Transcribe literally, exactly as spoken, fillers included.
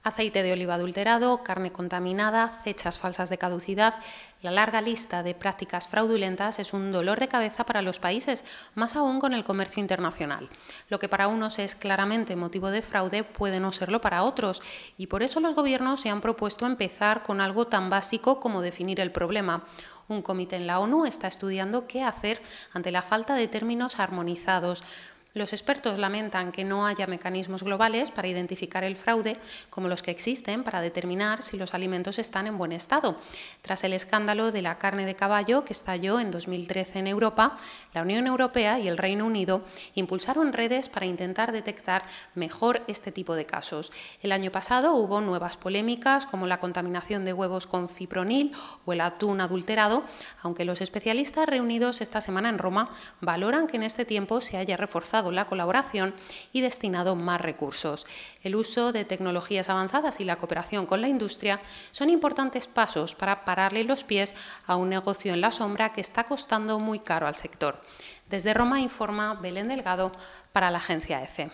Aceite de oliva adulterado, carne contaminada, fechas falsas de caducidad. La larga lista de prácticas fraudulentas es un dolor de cabeza para los países, más aún con el comercio internacional. Lo que para unos es claramente motivo de fraude puede no serlo para otros, y por eso los gobiernos se han propuesto empezar con algo tan básico como definir el problema. Un comité en la ONU está estudiando qué hacer ante la falta de términos armonizados. Los expertos lamentan que no haya mecanismos globales para identificar el fraude, como los que existen para determinar si los alimentos están en buen estado. Tras el escándalo de la carne de caballo que estalló en dos mil trece en Europa, la Unión Europea y el Reino Unido impulsaron redes para intentar detectar mejor este tipo de casos. El año pasado hubo nuevas polémicas, como la contaminación de huevos con fipronil o el atún adulterado, aunque los especialistas reunidos esta semana en Roma valoran que en este tiempo se haya reforzado la colaboración y destinado más recursos. El uso de tecnologías avanzadas y la cooperación con la industria son importantes pasos para pararle los pies a un negocio en la sombra que está costando muy caro al sector. Desde Roma informa Belén Delgado para la agencia EFE.